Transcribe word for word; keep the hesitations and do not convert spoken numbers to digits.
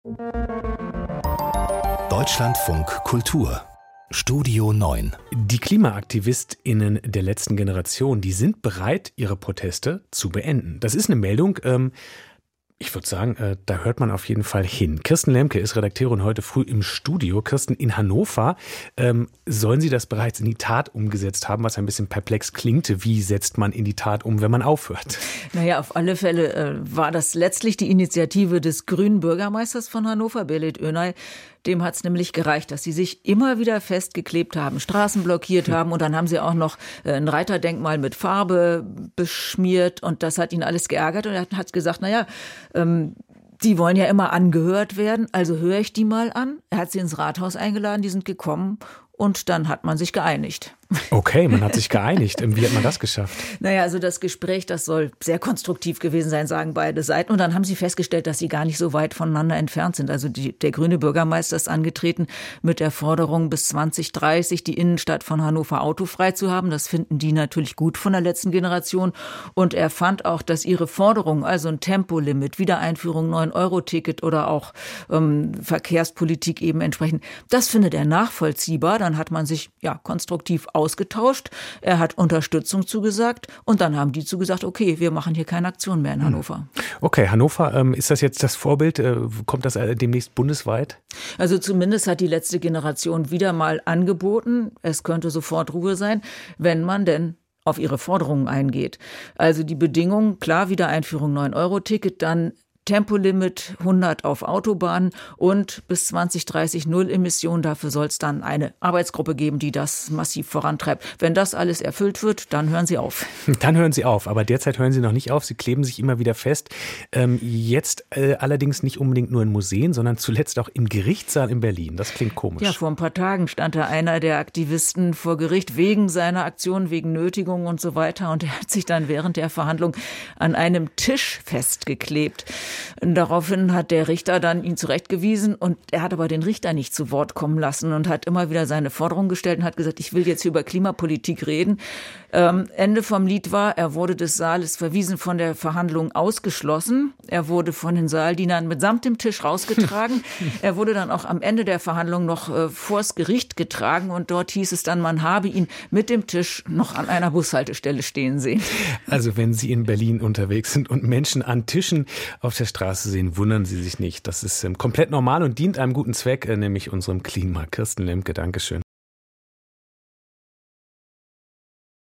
Deutschlandfunk Kultur Studio neun. Die KlimaaktivistInnen der letzten Generation, die sind bereit, ihre Proteste zu beenden. Das ist eine Meldung, ähm, ich würde sagen, äh, da hört man auf jeden Fall hin. Kirsten Lemke ist Redakteurin heute früh im Studio. Kirsten, in Hannover ähm, sollen Sie das bereits in die Tat umgesetzt haben, was ein bisschen perplex klingt. Wie setzt man in die Tat um, wenn man aufhört? Naja, auf alle Fälle äh, war das letztlich die Initiative des grünen Bürgermeisters von Hannover, Berit Önay. Dem hat es nämlich gereicht, dass sie sich immer wieder festgeklebt haben, Straßen blockiert haben und dann haben sie auch noch ein Reiterdenkmal mit Farbe beschmiert und das hat ihn alles geärgert und er hat gesagt, naja, ähm, die wollen ja immer angehört werden, also höre ich die mal an. Er hat sie ins Rathaus eingeladen, die sind gekommen und dann hat man sich geeinigt. Okay, man hat sich geeinigt. Wie hat man das geschafft? Naja, also das Gespräch, das soll sehr konstruktiv gewesen sein, sagen beide Seiten. Und dann haben sie festgestellt, dass sie gar nicht so weit voneinander entfernt sind. Also die, der grüne Bürgermeister ist angetreten mit der Forderung, bis zwanzig dreißig die Innenstadt von Hannover autofrei zu haben. Das finden die natürlich gut von der letzten Generation. Und er fand auch, dass ihre Forderung, also ein Tempolimit, Wiedereinführung neun Euro Ticket oder auch ähm, Verkehrspolitik eben entsprechend, das findet er nachvollziehbar. Dann hat man sich ja konstruktiv ausgetauscht. Er hat Unterstützung zugesagt und dann haben die zugesagt, okay, wir machen hier keine Aktion mehr in Hannover. Okay, Hannover, ähm, ist das jetzt das Vorbild? Äh, kommt das äh, demnächst bundesweit? Also zumindest hat die letzte Generation wieder mal angeboten, es könnte sofort Ruhe sein, wenn man denn auf ihre Forderungen eingeht. Also die Bedingungen, klar, Wiedereinführung neun Euro Ticket, dann Tempolimit hundert auf Autobahnen und bis zwanzig dreißig null Emissionen. Dafür soll es dann eine Arbeitsgruppe geben, die das massiv vorantreibt. Wenn das alles erfüllt wird, dann hören Sie auf. Dann hören Sie auf, aber derzeit hören Sie noch nicht auf. Sie kleben sich immer wieder fest. Ähm, jetzt äh, allerdings nicht unbedingt nur in Museen, sondern zuletzt auch im Gerichtssaal in Berlin. Das klingt komisch. Ja, vor ein paar Tagen stand da einer der Aktivisten vor Gericht wegen seiner Aktion, wegen Nötigung und so weiter. Und er hat sich dann während der Verhandlung an einem Tisch festgeklebt. Daraufhin hat der Richter dann ihn zurechtgewiesen und er hat aber den Richter nicht zu Wort kommen lassen und hat immer wieder seine Forderung gestellt und hat gesagt, ich will jetzt hier über Klimapolitik reden. Ähm, Ende vom Lied war, er wurde des Saales verwiesen, von der Verhandlung ausgeschlossen. Er wurde von den Saaldienern mitsamt dem Tisch rausgetragen. Er wurde dann auch am Ende der Verhandlung noch äh, vors Gericht getragen und dort hieß es dann, man habe ihn mit dem Tisch noch an einer Bushaltestelle stehen sehen. Also wenn Sie in Berlin unterwegs sind und Menschen an Tischen auf der Straße sehen, wundern Sie sich nicht. Das ist ähm, komplett normal und dient einem guten Zweck, äh, nämlich unserem Klima. Kirsten Lemke, Dankeschön.